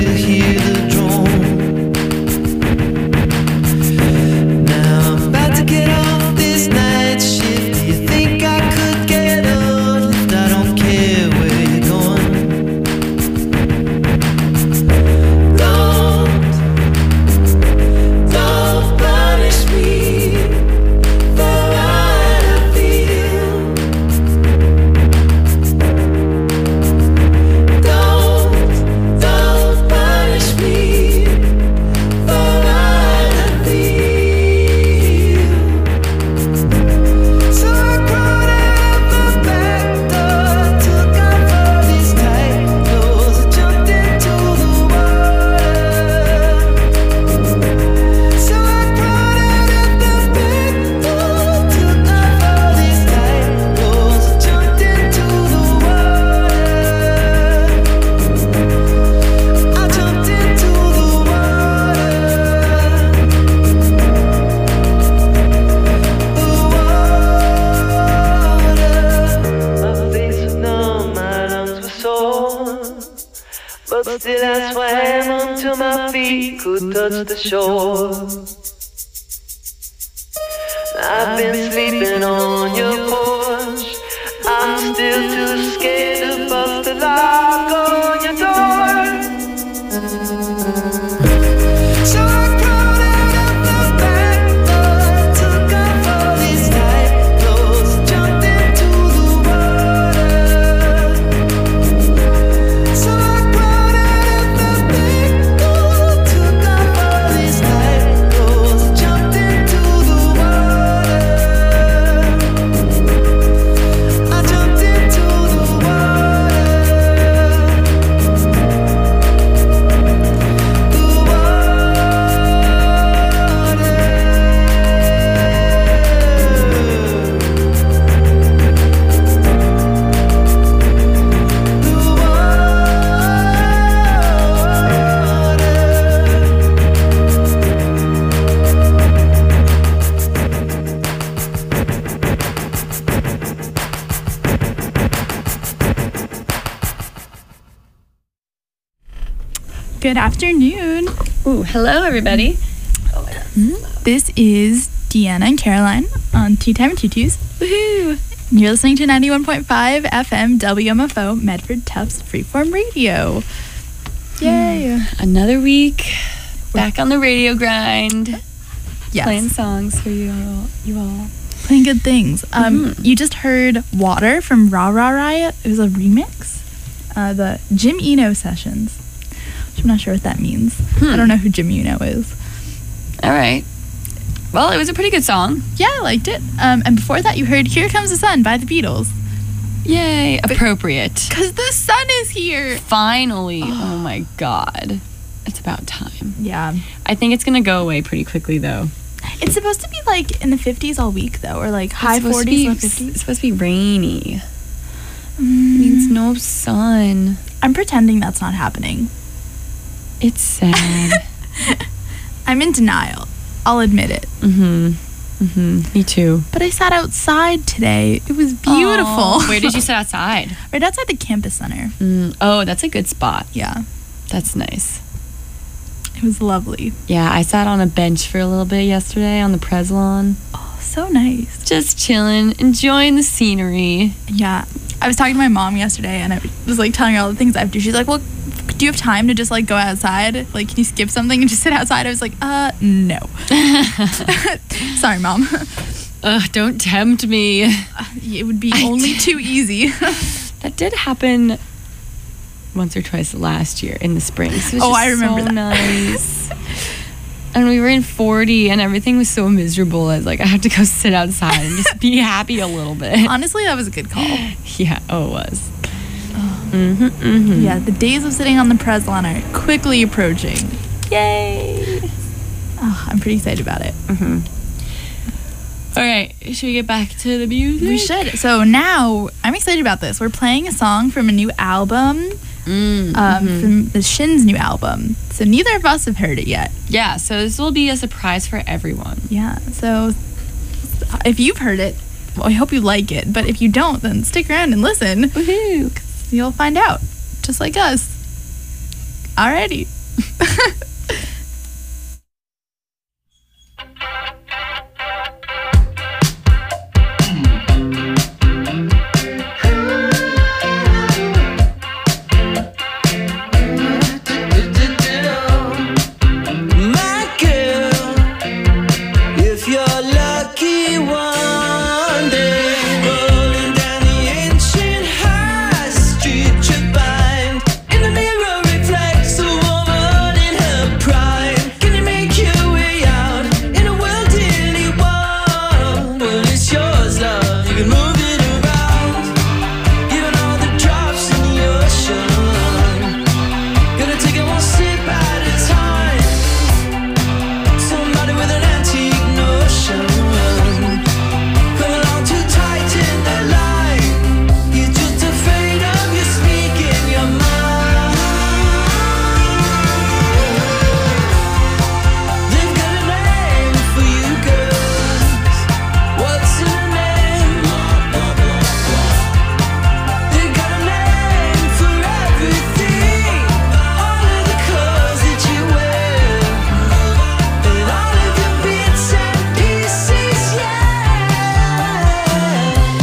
But still I swam until my feet could touch the shore. I've been sleeping on your porch. I'm still too scared to bust the lock on your door. So I crawled out of the back door, took off all these tight clothes, jumped into the water. So I crawled out of the back door, took off all these tight clothes, jumped into the water. I jumped into the water. Good afternoon. Ooh, hello everybody. This is Deanna and Caroline on Tea Time and Tutus. Woohoo! You're listening to 91.5 FM WMFO Medford Tufts Freeform Radio. Yay! Another week, back on the radio grind, Yes. playing songs for you all. Playing good things. You just heard Water from Rah Rah Riot. It was a remix. The Jim Eno sessions. Which I'm not sure what that means. I don't know who Jim Eno is. All right. Well, it was a pretty good song. Yeah, I liked it. And before that, you heard Here Comes the Sun by the Beatles. Yay, appropriate. Because the sun is here. Finally. Oh my God. It's about time. Yeah. I think it's going to go away pretty quickly though. It's supposed to be like in the 50s all week though, or like high 40s, low 50s. It's supposed to be rainy. Means no sun. I'm pretending that's not happening. It's sad. I'm in denial. I'll admit it. Me too. But I sat outside today. It was beautiful. Aw, where did you sit outside? Right outside the campus center. Oh, that's a good spot. Yeah. That's nice. It was lovely. Yeah, I sat on a bench for a little bit yesterday on the Pres lawn. Oh, so nice. Just chilling, enjoying the scenery. Yeah. I was talking to my mom yesterday and I was like telling her all the things I have to do. She's like, well, do you have time to just like go outside? Like, can you skip something and just sit outside? I was like, no. Sorry, Mom. Don't tempt me. It would be only too easy. That did happen once or twice last year in the spring. So it was I remember so that. Nice. And we were in 40 and everything was so miserable. I was like, I have to go sit outside and just be happy a little bit. Honestly, that was a good call. Yeah, it was. Yeah, the days of sitting on the Pres lawn are quickly approaching. Yay! Oh, I'm pretty excited about it. All right, should we get back to the music? We should. So now, I'm excited about this. We're playing a song from a new album, from the Shins' new album. So neither of us have heard it yet. Yeah, so this will be a surprise for everyone. Yeah, so if you've heard it, well, I hope you like it. But if you don't, then stick around and listen. Woohoo! 'Cause you'll find out, just like us. Alrighty. My girl, if you're lucky one day, rolling down the ancient high street, you find in the mirror reflects a woman in her prime. Can you make your way out in a world nearly one? Well, it's yours, love. You can move it around, even all the drops in the ocean. Gonna take it one sip at a time. Somebody with an antique notion. Come along too tight in the light. You're just afraid of you speaking your mind. They've got a name for you girls. What's in a name? They've got a name for everything. All of the clothes that you wear, and all of your bits and pieces, yeah.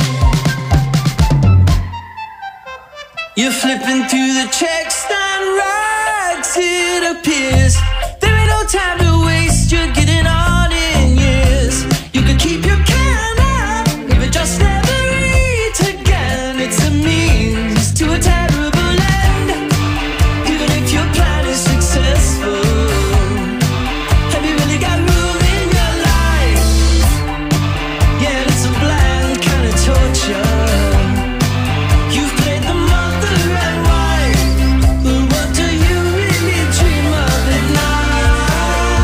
You're flipping through the checks and rags, it appears. There ain't no time to waste, you're getting on in years. You could keep your can up, but just never eat again. It's a means to a terrible end. Even if your plan is successful, have you really got room in your life? Yeah, it's a bland kind of torture. You've played the mother and wife, but what do you really dream of at night?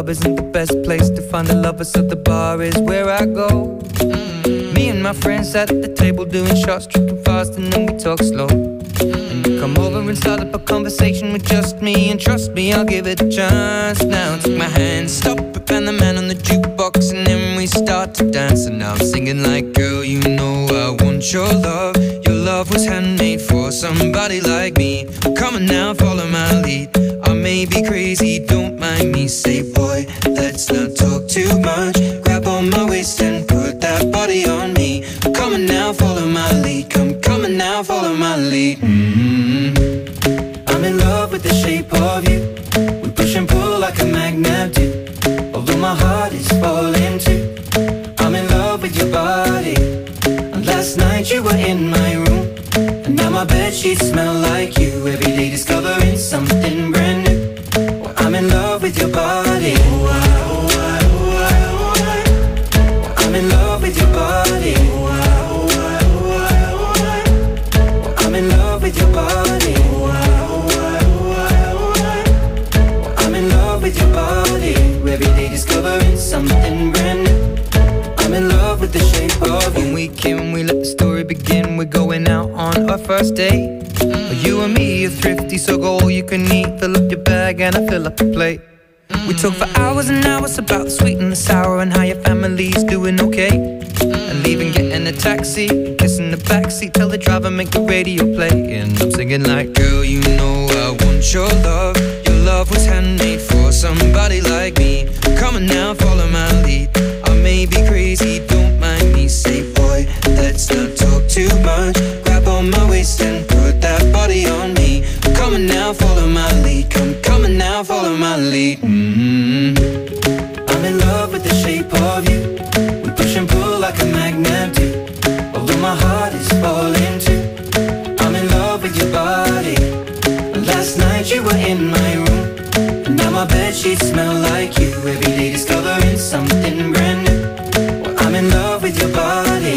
club isn't the best place to find a lover, so the bar is where I go. Me and my friends sat at the table doing shots, tripping fast, and then we talk slow. And you come over and start up a conversation with just me, and trust me, I'll give it a chance. Now take my hand, stop it, and the man on the jukebox, and then we start to dance. And now I'm singing like, girl, you know I want your love. Your love was handmade for somebody like me. Come on now, follow my lead. I may be crazy, don't mind me. Say, boy, let's not talk too much. Grab on my waist and put that body on me. Come on now, follow my lead. Come on now, follow my lead. I'm in love with the shape of you. We push and pull like a magnet do. Although my heart is falling too. I'm in love with your body. And last night you were in my room, and now my bedsheets smell like you. Every day discovering something brand new. Well, I'm in love with your body. I'm in love with your body. I'm in love with your body. I'm in love with your body. Every day discovering something brand new. I'm in love with the shape of you. When we came, we let the story begin. We're going out on our first date. You and me are thrifty, so go all you can eat. Fill up your bag and I fill up the plate. We talk for hours and hours about the sweet and the sour, and how your family's doing okay. And leaving, getting a taxi, kissing the backseat, tell the driver make the radio play. And I'm singing like, girl, you know I want your love. Your love was handmade for somebody like me. Come on now, follow my lead. I may be crazy, don't mind me. Say, boy, let's not talk too much. Grab on my waist and put that body on me. Come on now, follow my lead. Come on now, follow my lead. I'm in love with the shape of you. We push and pull like a magnet do. Although my heart is falling too. I'm in love with your body. Last night you were in my room, and now my bedsheets smell like you. Every day discovering something brand new. Well, I'm in love with your body.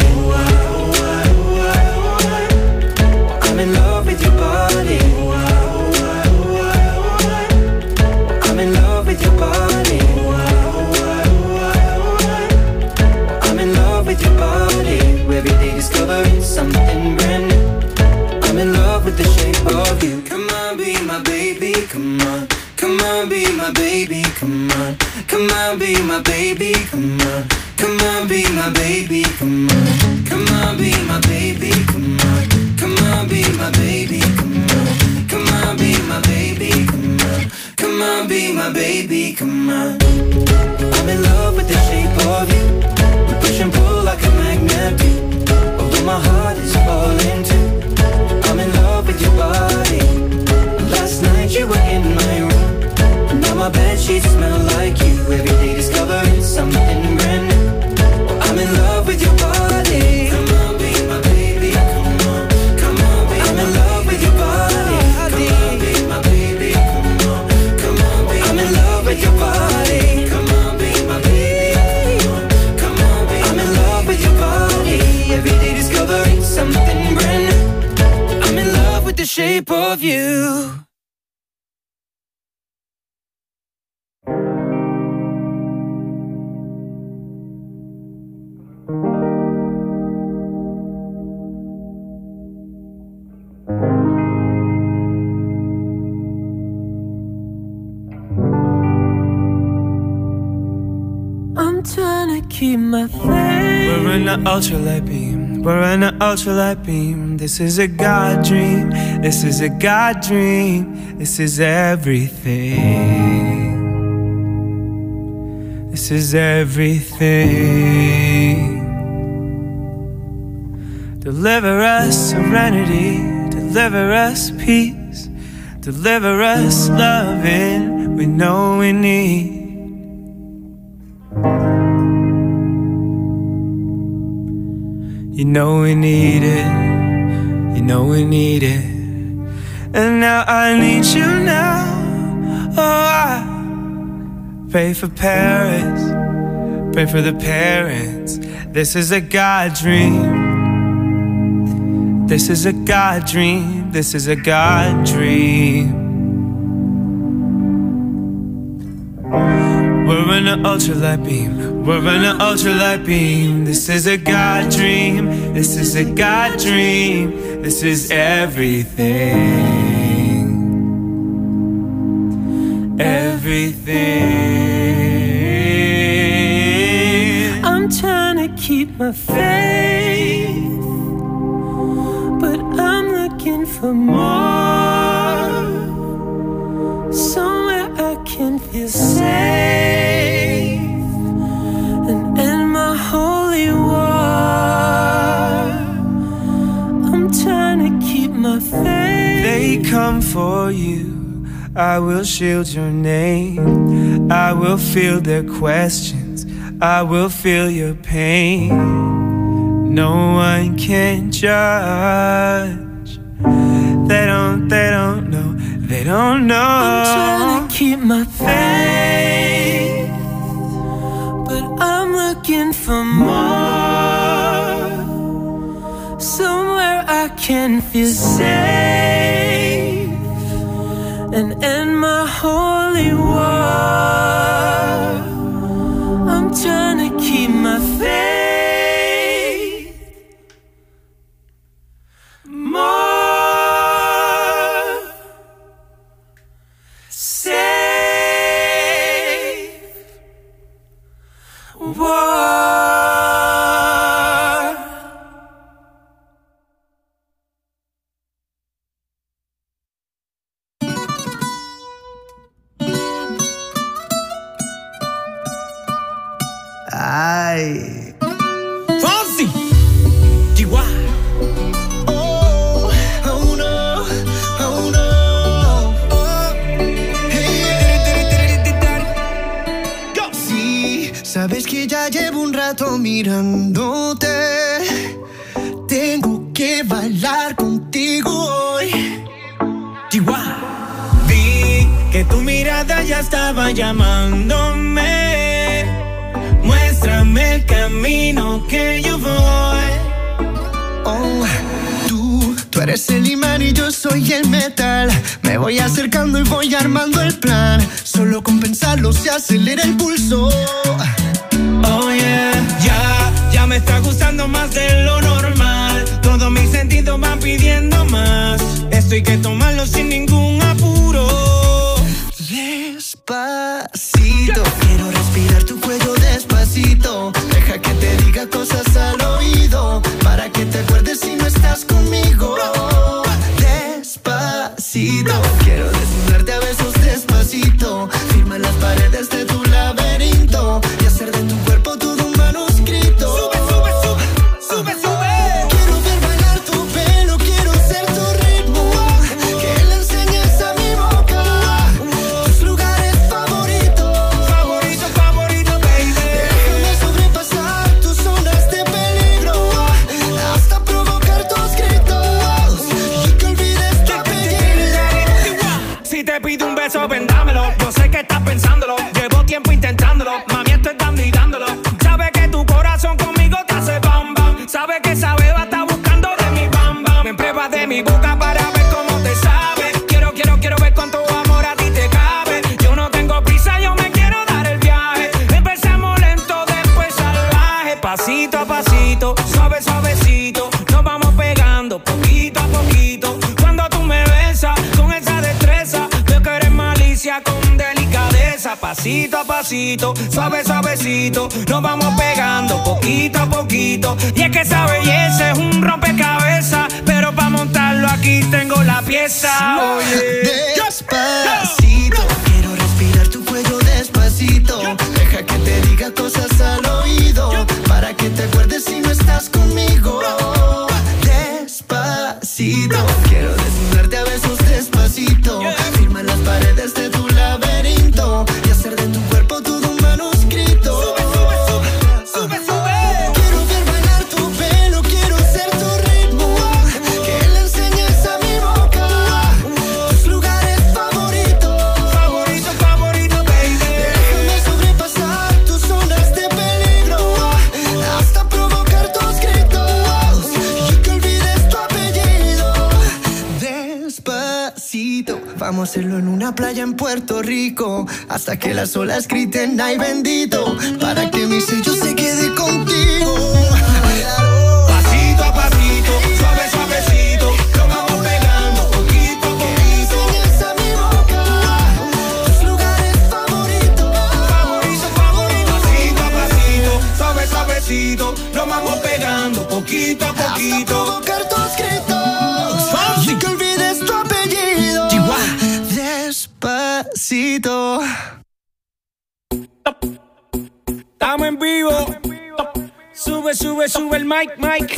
I'm in love with your body. I'm in love with your body. I'm in love with your body. Every day discovering something brand new. I'm in love with the shape of you. Come on, be my baby, come on. Come on, be my baby, come on. Come on, be my baby, come on. Come on, be my baby, come on. Come on, be my baby, come on. Come on, be my baby, come on. Come on, be my baby, come on. Come on, be my baby, come on. I'm in love with the shape of you. We push and pull like a magnet do. Although my heart is falling too. I'm in love with your body. Last night you were in my room, and now my bedsheets smell like you. Every day discovering something brand new. Well, I'm in love with your body. Come on, be my baby, come on. Come on, be I'm in love with your body. Come on, be my baby, come on. Come on, be I'm in love with your body. Come on, be my baby, come on. Come on, be I'm in love with your body. Every day discovering something brand new. I'm in love with the shape of you. I'm trying to keep my faith. We're in the ultralight beam. We're in the ultralight beam. This is a God dream. This is a God dream. This is everything. This is everything. Deliver us serenity. Deliver us peace. Deliver us loving we know we need. You know we need it, you know we need it. And now I need you now. Oh, I pray for Paris, pray for the parents. This is a God dream. This is a God dream. This is a God dream. We're an ultralight beam. We're in an ultralight beam. This is a God dream. This is a God dream. This is everything. Everything. I'm trying to keep my faith, but I'm looking for more. Somewhere I can feel safe and end my holy war. I'm trying to keep my faith. They come for you, I will shield your name. I will feel their questions, I will feel your pain. No one can judge. They don't know. They don't know. I'm trying to keep my faith, but I'm looking for more. Somewhere I can feel safe and end my holy war. I'm trying to keep my faith more. Ay. Fonsi, Chihuahua. Oh, oh no, oh no. Oh, hey. Sí, sabes que ya llevo un rato mirándote. Tengo que bailar contigo hoy. Chihuahua. Vi que tu mirada ya estaba llamándome. Muéstrame el camino que yo voy. Oh, tú eres el imán y yo soy el metal. Me voy acercando y voy armando el plan. Solo con pensarlo se acelera el pulso. Oh yeah, ya me está gustando más de lo normal. Todos mis sentidos van pidiendo más. Esto hay que tomarlo sin ningún apuro. Despacito, quiero respirar tu cuello despacito. Deja que te diga cosas al oído, para que te acuerdes si no estás conmigo. Despacito, quiero desnudarte a besos despacito. Firma las paredes de tu laberinto y hacer de tu cuerpo todo un manuscrito. Sube, sube, sube, sube, sube. Quiero ver bailar tu pelo, quiero ser tu ritmo. Que le enseñes a mi boca tus lugares favoritos. Favorito, favorito, baby. Déjame sobrepasar tus zonas de peligro hasta provocar tus gritos y que olvides tu apellido. Si te pido un beso, ven dámelo. Yo sé que estás pensándolo. Llevo tiempo intentándolo. Mami, estoy dando y dándolo. Sabe que tu corazón conmigo te hace bam bam. Sabe que esa beba está buscando de mi bam bam. Me pruebas de mi boca para ver cómo te sabe. Quiero ver cuánto amor a ti te cabe. Yo no tengo prisa, yo me quiero dar el viaje. Empezamos lento, después salvaje. Pasito a pasito, suave, suavecito. Nos vamos pegando poquito a poquito. Cuando tú me besas con esa destreza, veo que eres malicia con delicadeza. Pasito a pasito, suave, suavecito. Nos vamos pegando poquito a poquito. Y es que esa belleza es un rompecabezas, pero para montarlo aquí tengo la pieza. Oye, Despacito, quiero respirar tu cuello despacito. Deja que te diga cosas al oído, para que te acuerdes si no estás conmigo. Despacito, quiero desnudarte a besos despacito. Firma las paredes de tu laberinto y hacer de tu cuerpo todo un manuscrito. sube, sube. Quiero ver bailar tu pelo, quiero ser tu ritmo. Que le enseñes a mi boca tus lugares favoritos. Favorito, favorito, baby. Déjame sobrepasar tus zonas de peligro hasta provocar Despacito, vamos a hacerlo en una playa en Puerto Rico, hasta que las olas griten ay bendito, para que mi sello se quede contigo. Pasito a pasito, suave suavecito, lo vamos pegando poquito a poquito. Enseñas a mi boca tus lugares favoritos. Favorito, favorito. Pasito a pasito, suave suavecito, lo vamos pegando poquito a poquito. Hasta provocar tus gritos y que olvides tu apellido. Despacito. Estamos en vivo. Sube, sube, sube el mic, mic.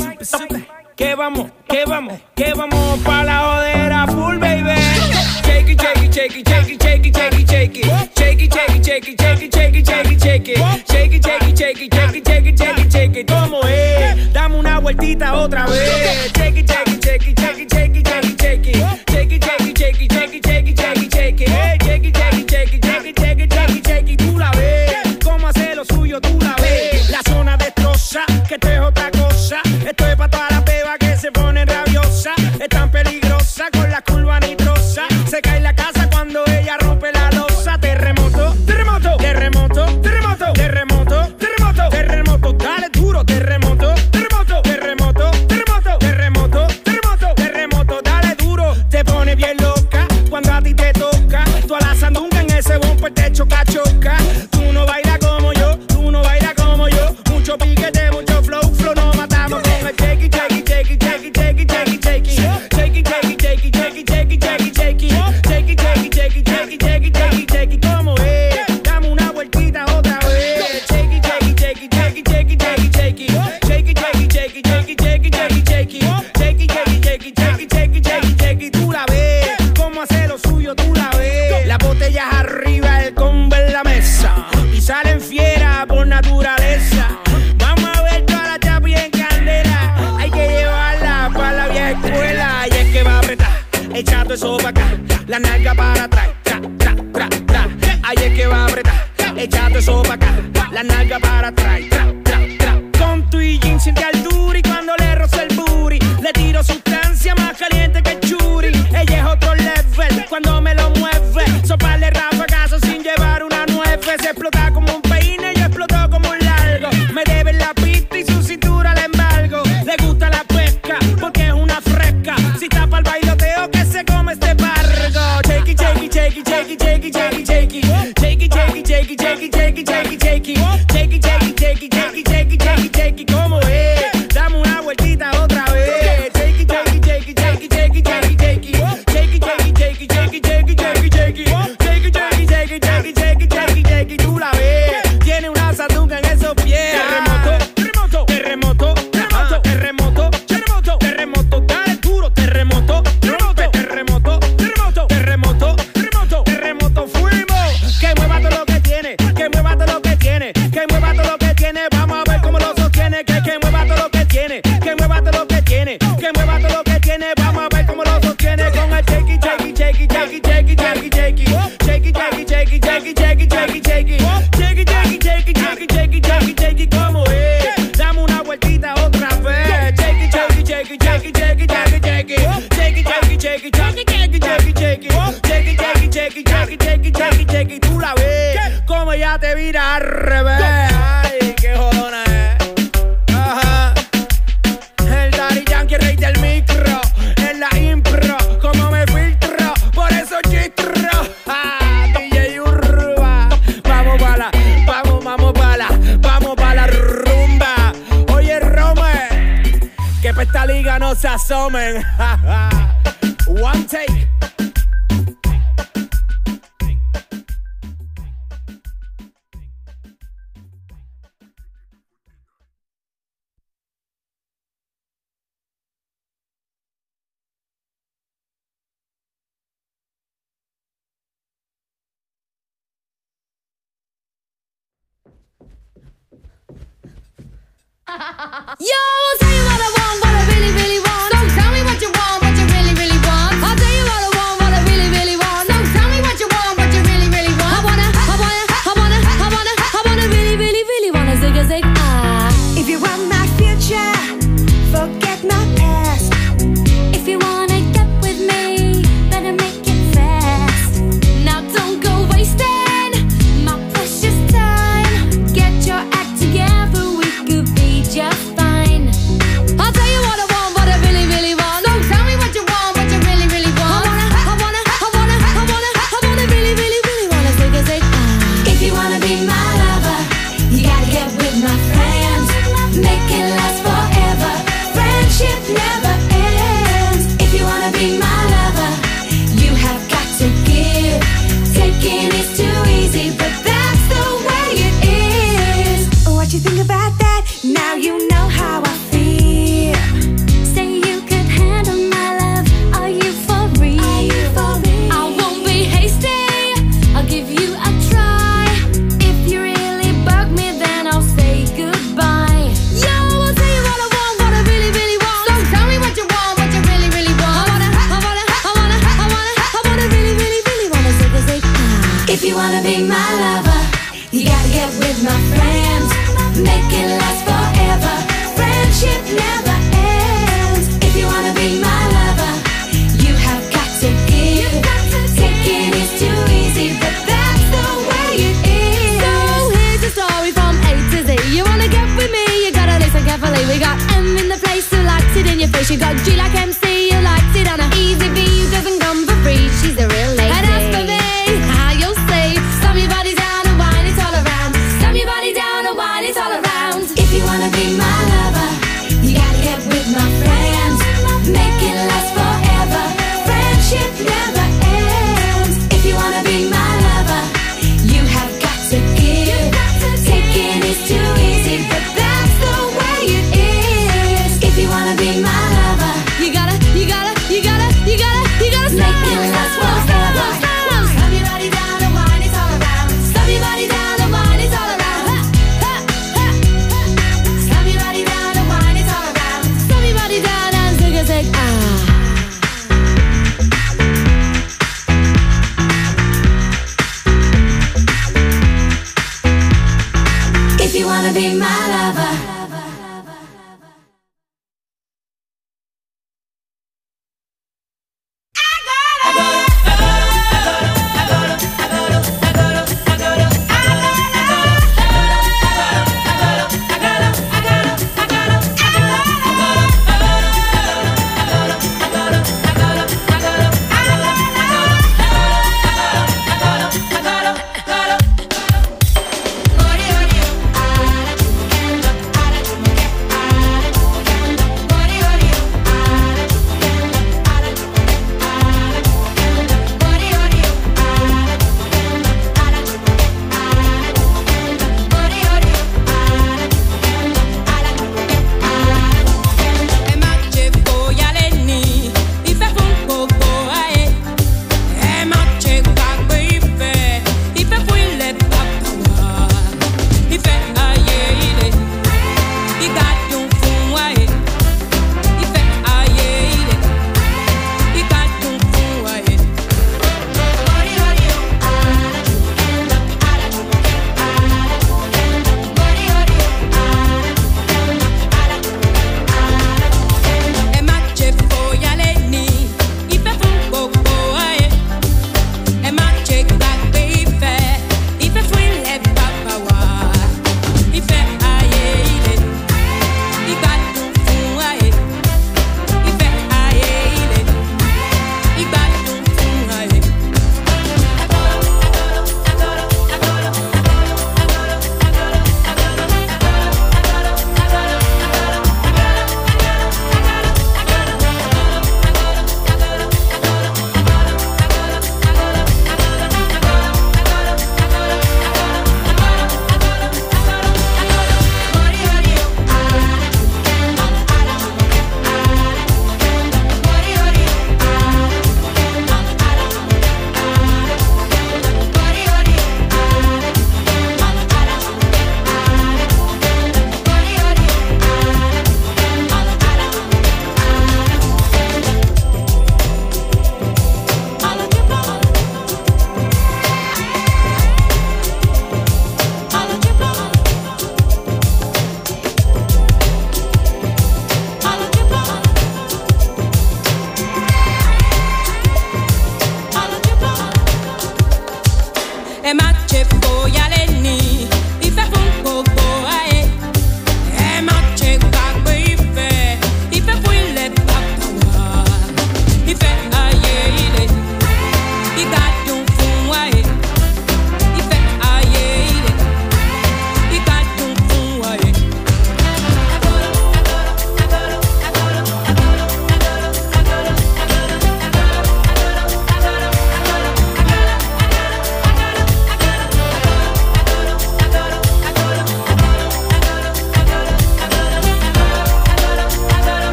Que vamos, que vamos, que vamos pa' la jodera full, baby. Shake it, shake it, shake it, shake it, shake it, shake it, shake it. Shake it, shake it, shake it, shake it, shake it, shake it, shake it. Shake it, shake it, shake it, shake it, shake it, shake it, shake it. ¿Cómo es? Dame una vueltita otra vez. Shake it, shake it, shake it, shake it, shake it, shake it, shake it. Shake it, shake it, shake it, shake it, shake it, shake it, shake it. Shake it, shake it, shake it, shake it, shake it, shake it, shake it. Tú la ves. Cómo hace lo suyo, tú la ves. La zona destroza, que esto es otra cosa. Esto es pa' todas las bebas que se ponen rabiosas. Es tan peligrosa con la curva nitrosa. Se cae la casa cuando ella rompe la losa. Terremoto, terremoto, terremoto, terremoto, terremoto, terremoto, terremoto. Dale duro, terremoto, terremoto, terremoto, terremoto, terremoto, terremoto, terremoto. Dale duro, te pone bien loca cuando a ti te toca. Tú a la sandunga en ese bumper te choca, choca. Tú no bailas como yo, tú no bailas como yo. Mucho piquete, mucho flow, flow, nos matamos con el shake it, shake it, shake it, shake it, shake it, shake it, shake it. Shake it, shake it, shake it, shake it, shake it, shake it, shake it. Shake it, shake it, shake it, shake it, shake it, shake it, shake it. ¿Cómo es? Dame una vueltita otra vez. Shake it, shake it, shake it, shake it, shake it, shake it, shake it. Shake it, shake it, shake it, shake it, shake it, shake it, shake it. Shake it, shake it, shake it, shake it, shake it, shake it, shake it. Tú la ves. Cómo hace lo suyo, tú la ves. Las botellas arriba, el combo en la mesa. Y salen fieras por naturaleza. Vamos a ver toda la chapi en candela. Hay que llevarla para la vieja escuela. Y es que va a apretar, echando eso para acá. La nalga para atrás, tra, tra, tra, tra. Ahí es que va a apretar, echando eso para acá. La nalga para atrás, tra, tra, tra. Con tu y jean siente altura y cuando le roza el booty le tiro sustancia más caliente que el churi. Ella es otro level cuando me lo mueve. Soparle rafagazo sin llevar una nueve. Se explota como un peine, yo exploto como un largo. Me debe la pista y su cintura le embargo. Le gusta la pesca porque es una fresca. Si tapa el bailoteo que se come este pargo. Shake it, shake it, shake it, shake it, shake it, shake it, shake it. Shake it, shake it, shake it, shake it, shake it, shake it, shake it. Shake it, shake it, shake it, shake it, shake it, shake it, shake it. ¿Cómo es? Dame una vueltita otra vez. Shake it, shake it, shake it, shake it, shake it, shake it, shake it. Shake it, shake it, shake it, shake it, shake it, shake it, shake it. Shake it, shake it, shake it, shake it, shake it, shake it, shake it. Tú la ves. Tiene una sandunga en esos pies. Terremoto, terremoto, terremoto, terremoto, terremoto, terremoto, terremoto. Dale duro, terremoto, terremoto, terremoto, terremoto, terremoto, terremoto, terremoto. Fuimos. Que mueva todo lo que tiene, que mueva todo lo que tiene, que mueva todo lo que tiene. Vamos a ver cómo lo sostiene. Que mueva todo lo que tiene, que mueva todo lo que tiene, que mueva todo lo que tiene. Vamos a ver cómo lo sostiene con el shake it, shake it, shake it, shake it, shake it, shake it, shake it. Shake it, shake it, shake it, shake it, shake it, shake it, shake it. Shake it, shake it, shake it, shake it, shake it, shake it, shake it. ¿Cómo es? Dame una vueltita otra vez. Shake it, shake it, shake it, shake it, shake it, shake it, shake it. Shake it, shake it, shake it, shake it, shake it, shake it, shake it. Shake it, shake it, shake it, shake it, shake it, shake it, shake it. Tú la ves como ya te vira al revés. Ay, qué jodona es. Ajá. El Daddy Yankee, rey del micro. En la impro, como me filtro. Por eso chistro. DJ Urba. Vamos pa' la, vamos pa' la rumba. Oye, Rome, que pa' esta liga no se asomen. One take. Yo, I'll tell you what I want, what I really, really want. So tell me what you want, what you really, really want. I'll tell you what I want, what I really, really want. So tell me what you want, what you really, really want. I wanna really, really, really wanna zig a zig ah. If you want my future, forget my past. If you wanna get with me, If you wanna be my lover, you gotta get with my friends. Make it last forever. Friendship never ends. If you wanna be my lover, you have got to give. Taking is too easy, but that's the way it is. So here's the story from A to Z. You wanna get with me, you gotta listen carefully. We got M in the place who likes it in your face. You got G like MC, who likes it on a easy V, who doesn't come for free. She's a real lady. And as for me, how you'll see, slam your body down and wine it all around. Slam your body down and wine it all around. If you wanna be my lover, you gotta get with my friends. Make it last forever. Friendship never ends. If you wanna be my lover, you have got to give. Taking is too easy, but that's the way it is. If you wanna be my lover, you gotta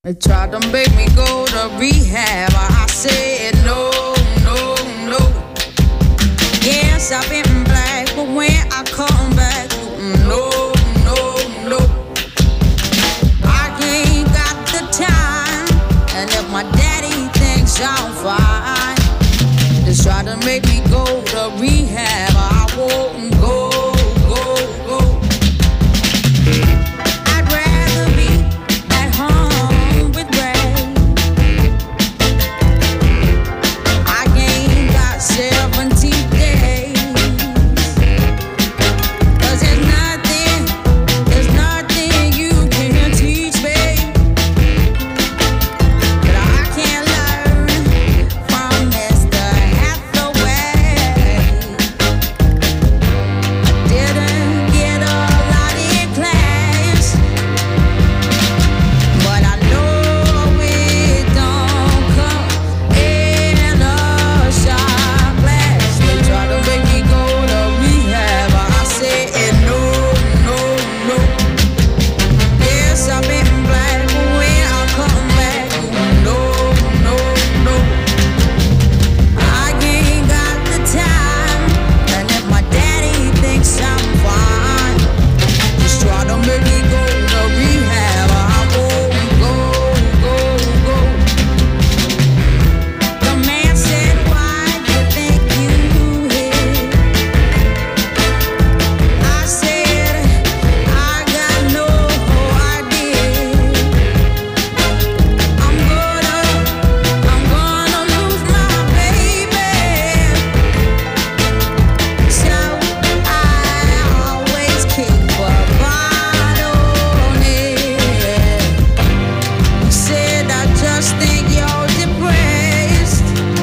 They tried to make me go to rehab. I said no, no, no. Yes, I've been black, but when I come back, no, no, no. I ain't got the time, and if my daddy thinks I'm fine, they try to make me go to rehab. I won't go, go, go. I'd rather be at home with Ray. I ain't got 70 days. 'Cause there's nothing you can teach me that I can't learn from Mr. Hathaway. Didn't get a lot in class, but I know it don't come in a shot glass. They try to make me go to rehab. I said no, no, no. Yes, I've been black, but when I come back, no, no, no. I ain't got the time, and if my daddy thinks I'm fine, just try to make me go to rehab. I won't go, go, go. The man said, why you think you hit? I said, I got no idea. I'm gonna lose my baby. So I always keep a bottle on it. He said, I just think you're depressed.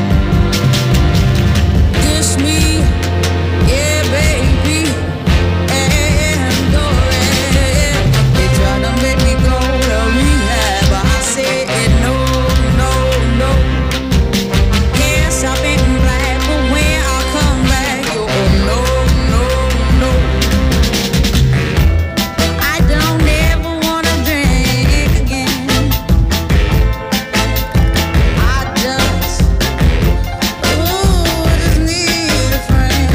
Dish me, yeah, baby, and go ahead. They try to make me go to rehab. I said no, no, no. Yes, I've been black, but when I come back, oh no, no, no. I don't ever wanna drink again. I just need a friend.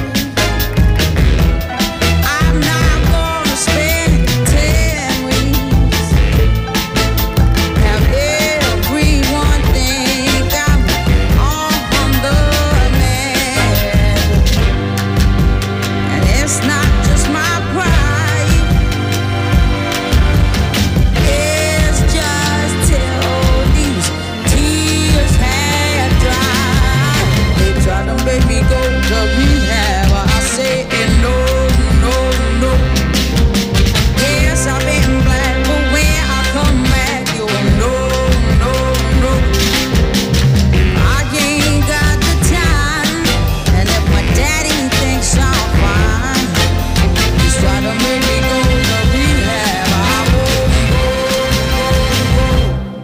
I'm not gonna spend 10 weeks. Have everyone think I'm on the man. And it's not just my pride. It's just till these tears have dried. They try to make me go to rehab. I say no, no, no. Yes, I've been black, but when I come back, you no, no, no. I ain't got the time, and if my daddy thinks I'm fine, just try to make me go to rehab. I won't go, go, go.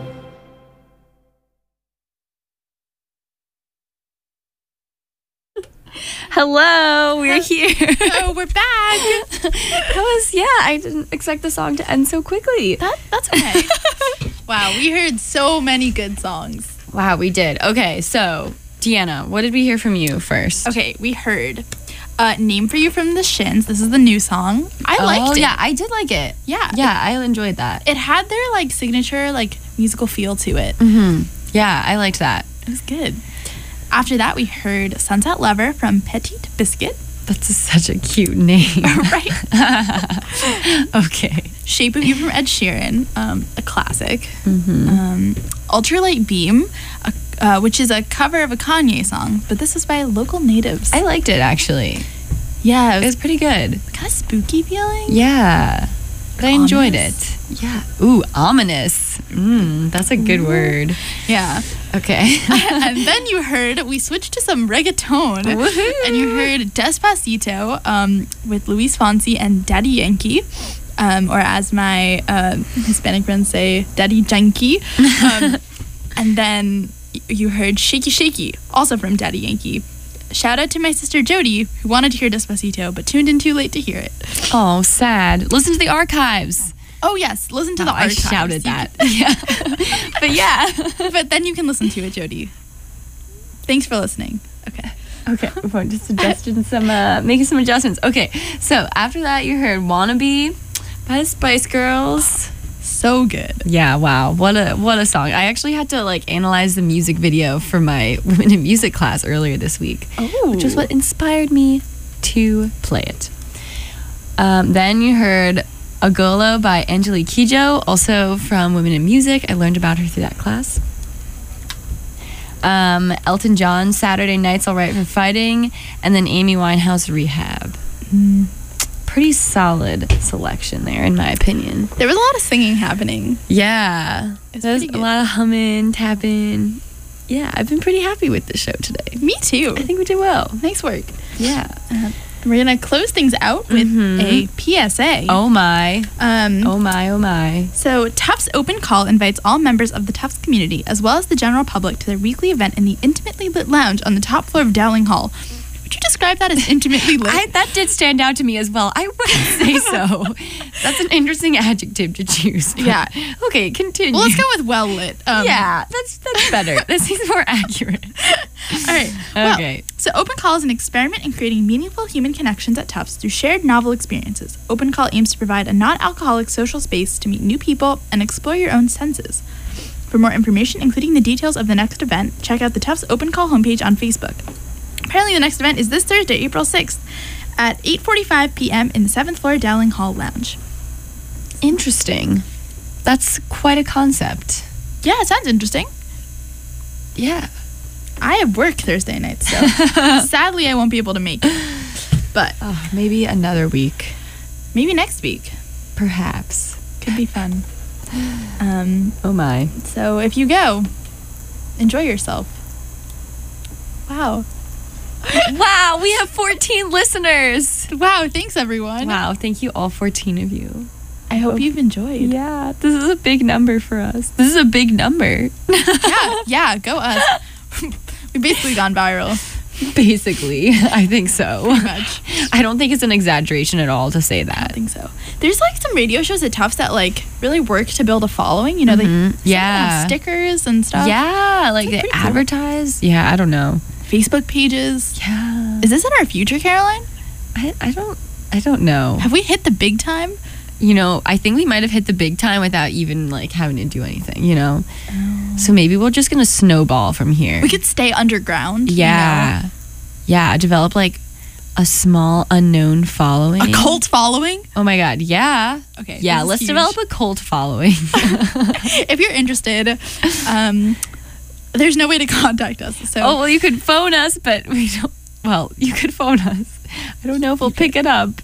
Hello, we're here. Oh, we're back. That was, I didn't expect the song to end so quickly. That's okay. Wow, we heard so many good songs. Wow, we did. Okay, so, Deanna, what did we hear from you first? Okay, we heard Name for You from the Shins. This is the new song. I liked it. Yeah, I did like it. Yeah. Yeah, I enjoyed that. It had their like signature like musical feel to it. Yeah, I liked that. It was good. After that, we heard Sunset Lover from Petite Biscuit. That's such a cute name. Right. Okay. Shape of You from Ed Sheeran, a classic. Ultralight Beam, which is a cover of a Kanye song, but this was by Local Natives. I liked it, actually. Yeah, It was pretty good. kind of spooky feeling. Yeah. But I enjoyed Ominous. it. Yeah. Ooh, ominous. That's a good word. Yeah. Okay. And then you heard, we switched to some reggaeton. Woohoo. And you heard Despacito with Luis Fonsi and Daddy Yankee. Or as my Hispanic friends say, Daddy Yankee. And then you heard Shaky Shaky, also from Daddy Yankee. Shout out to my sister Jody, who wanted to hear Despacito, but tuned in too late to hear it. Oh, sad. Listen to the archives. Oh, yes. Listen to the I archives. shouted You that. Yeah. But yeah. can- but then you can listen to it, Jody. Thanks for listening. Okay. Okay, we're just adjusting some, making some adjustments. Okay, so after that, you heard "Wannabe" by the Spice Girls. So good. Yeah, wow, what a song! I actually had to like analyze the music video for my women in music class earlier this week, which is what inspired me to play it. Then you heard "Agolo" by Angelique Kidjo, also from Women in Music. I learned about her through that class. Elton John, Saturday Night's All Right for Fighting, and then Amy Winehouse, Rehab. Pretty solid selection there, in my opinion. There was a lot of singing happening. Yeah. It's There's pretty a good. lot of humming, tapping. Yeah, I've been pretty happy with the show today. Me too. I think we did well. Nice work. Yeah. We're going to close things out with a PSA. Oh my. Um, Oh my, oh my. So, Tufts Open Call invites all members of the Tufts community, as well as the general public, to their weekly event in the intimately lit lounge on the top floor of Dowling Hall. Would you describe that as intimately lit? That did stand out to me as well. I wouldn't say so. That's an interesting adjective to choose. but- Yeah. Okay, continue. Well, let's go with well lit. Yeah, that's better. That seems more accurate. All right. Well, Okay. So, Open Call is an experiment in creating meaningful human connections at Tufts through shared novel experiences. Open Call aims to provide a non-alcoholic social space to meet new people and explore your own senses. For more information, including the details of the next event, check out the Tufts Open Call homepage on Facebook. Apparently, the next event is this Thursday, April 6th, at 8:45 p.m. in the 7th floor Dowling Hall Lounge. Interesting. That's quite a concept. Yeah, it sounds interesting. Yeah. I have work Thursday night, so sadly I won't be able to make it. But Oh, maybe another week. maybe next week. Perhaps. Could be fun. Oh my. So if you go, enjoy yourself. Wow. Wow, we have 14 listeners. Wow, thanks everyone. Wow, thank you all 14 of you. I hope you've enjoyed. Yeah, this is a big number for us. This is a big number. Yeah, go us. We've basically gone viral. Basically, I think so. Much. I don't think it's an exaggeration at all to say I that. think so. There's like some radio shows at Tufts that like really work to build a following. You know, they some of them Yeah. have stickers and stuff. Yeah, like they pretty cool. advertise. Yeah, I don't know. Facebook pages. Yeah. Is this in our future, Caroline? I don't know. Have we hit the big time? You know, I think we might have hit the big time without even like having to do anything, you know? So maybe we're just gonna snowball from here. We could stay underground. you Yeah. Yeah, develop like a small unknown following. know? A cult following? Oh my god, yeah. Okay. Yeah, this is let's huge. develop a cult following. If you're interested, there's no way to contact us. So Oh, well, you could phone us, but we don't. Well, you could phone us. I don't know if we'll pick it up.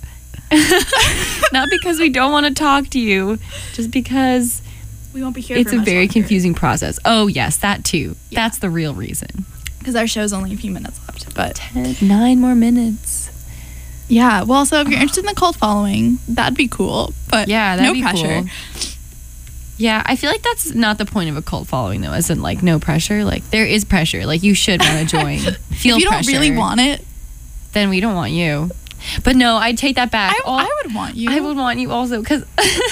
Not because we don't want to talk to you, just because we won't be here. it's a very confusing process. Oh, yes, that too. Yeah. That's the real reason. because our show's only a few minutes left. But 9 more minutes. yeah, well, so if you're interested in the cult following, that'd be cool. But Yeah, that'd no be pressure. cool. Yeah, I feel like that's not the point of a cult following, though. Isn't like no pressure. Like there is pressure. Like you should want to join. Feel If you don't pressure. really want it, then we don't want you. But no, I'd take that back. I would want you. I would want you also because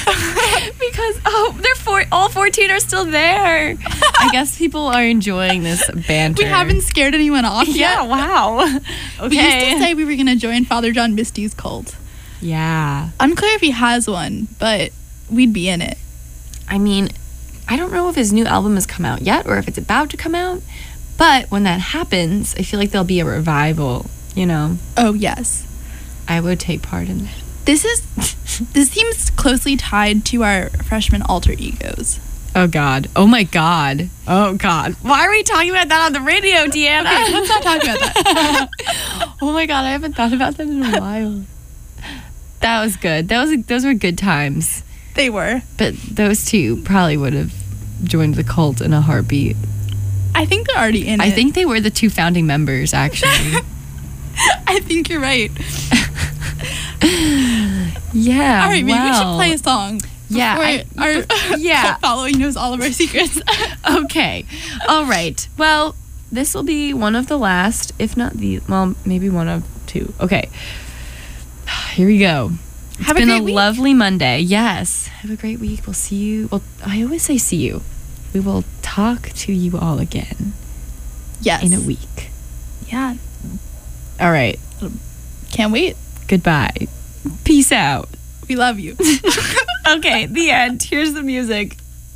all 14 are still there. I guess people are enjoying this banter. We haven't scared anyone off Yeah, yet. wow. We used to Okay. say we were going to join Father John Misty's cult. Yeah. Unclear if he has one, but we'd be in it. I mean, I don't know if his new album has come out yet or if it's about to come out. But when that happens, I feel like there'll be a revival, you know. Oh, yes. I would take part in that. This seems closely tied to our freshman alter egos. Oh, God. Oh, my God. Oh, God. Why are we talking about that on the radio, Deanna? Okay, let's not talk about that. Oh, my God. I haven't thought about that in a while. That was good. Those were good times. They were. But those two probably would have joined the cult in a heartbeat. I think they're already in it. I think they were the two founding members, actually. I think you're right. Yeah. All right, maybe we should well. play a song. Yeah, before our yeah. cult following knows all of our secrets. Okay. All right. Well, this will be one of the last, if not the, well, maybe one of two. Okay. Here we go. Have It's been a a great week. lovely Monday. Yes. Have a great week. We'll see you. Well, I always say see you. We will talk to you all again Yes. in a week. Yeah. All right. Can't wait. Goodbye. Peace out. We love you. Okay, the end. Here's the music.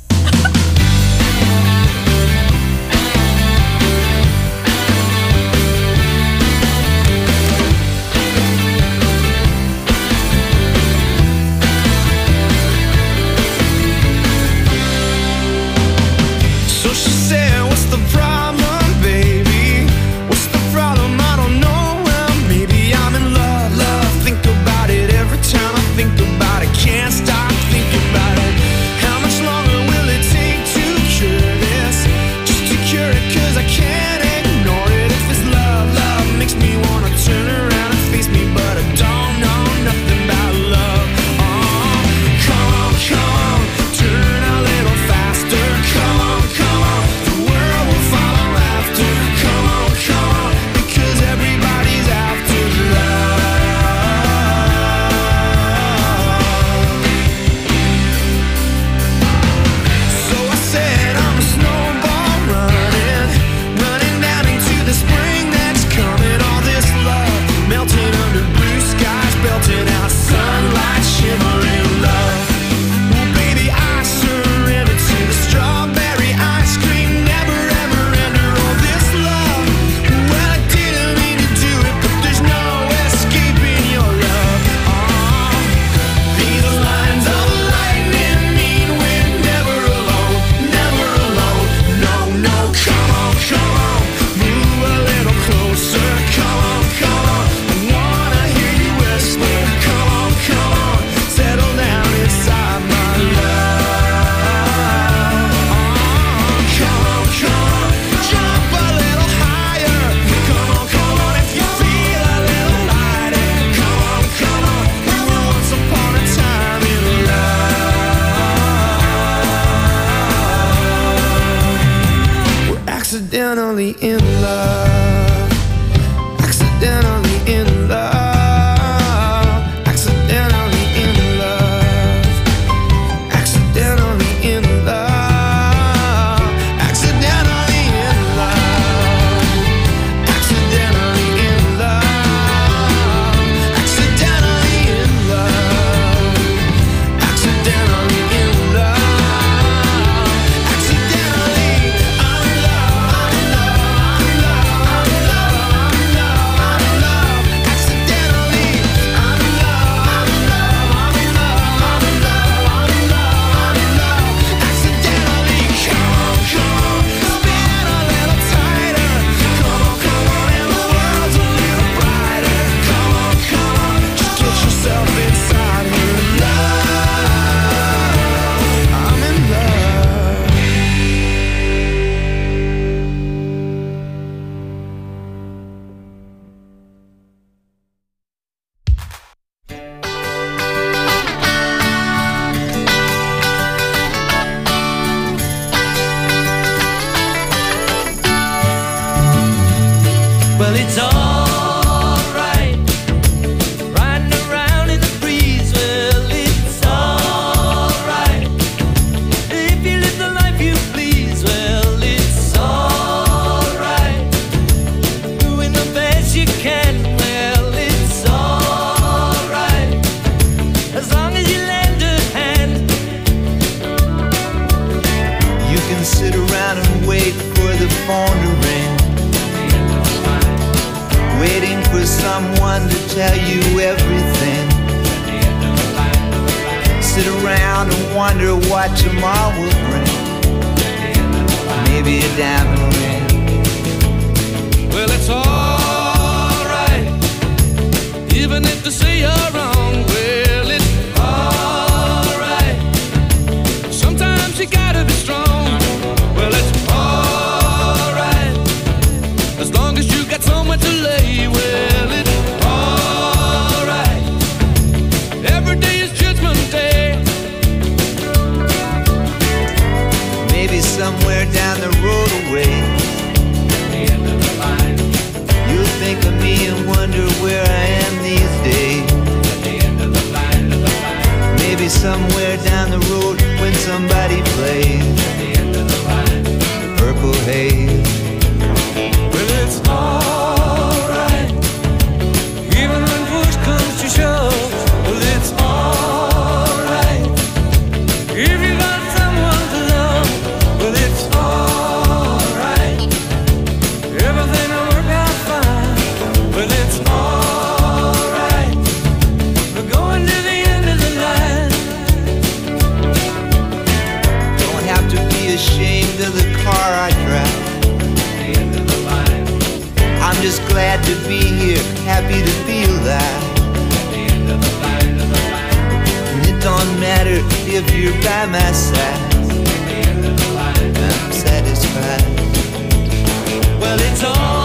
So she said, what's the problem, baby? What's the problem? I don't know. Well, maybe I'm in love, love. Think about it every time I think about it. Can't stop thinking about it. How much longer will it take to cure this? Just to cure it, 'cause I can't ignore it. If it's love, love makes me wanna turn around and face me, but I don't know nothing about love. Come on, turn a little faster. Come on, the world will follow after. Come on, because everybody's after love. So I said I'm a snowball running down into the spring that's coming. All this love melting under blue skies, belting out sunlight, shimmering love. Well, baby, I surrender to the strawberry ice cream, never ever ender all this love. Well, I didn't mean to do it, but there's no escaping your love. These lines of lightning mean we're never alone, never alone. No, come on, move a little closer. Come on, I wanna hear you whisper. Come on, settle down inside my love. Come on, jump a little higher. Come on, if you feel a little lighter. Come on, we were once upon a time in love. We're accidentally in love. Accidentally in love. Accidentally in love. Accidentally in love. Accidentally in love. Accidentally in love. Accidentally in love. Accidentally in love. Accidentally, I'm in love. Accidentally, I'm in love. Accidentally, come on, spin a little tighter. Come on, and the world's a little brighter. Come on, just get yourself inside her love. I'm in love. Well, it's alright, riding around in the breeze. Well, it's alright, if you live the life you please. Well, it's alright, doing the best you can. Well, it's alright, as long as you lend a hand. You can sit around and wait for the phone to ring, waiting for someone to tell you everything. Sit around and wonder what tomorrow will bring. Maybe a diamond ring. Well, it's alright, even if they say you're wrong. Well, it's alright, sometimes you gotta be strong. Well, it's alright, as long as you got somewhere to lay. Well, it's alright, every day is Judgment Day. Maybe somewhere down the road away, the end of the line, you happy to feel that. And it don't matter if you're by my side, I'm satisfied. Well, it's all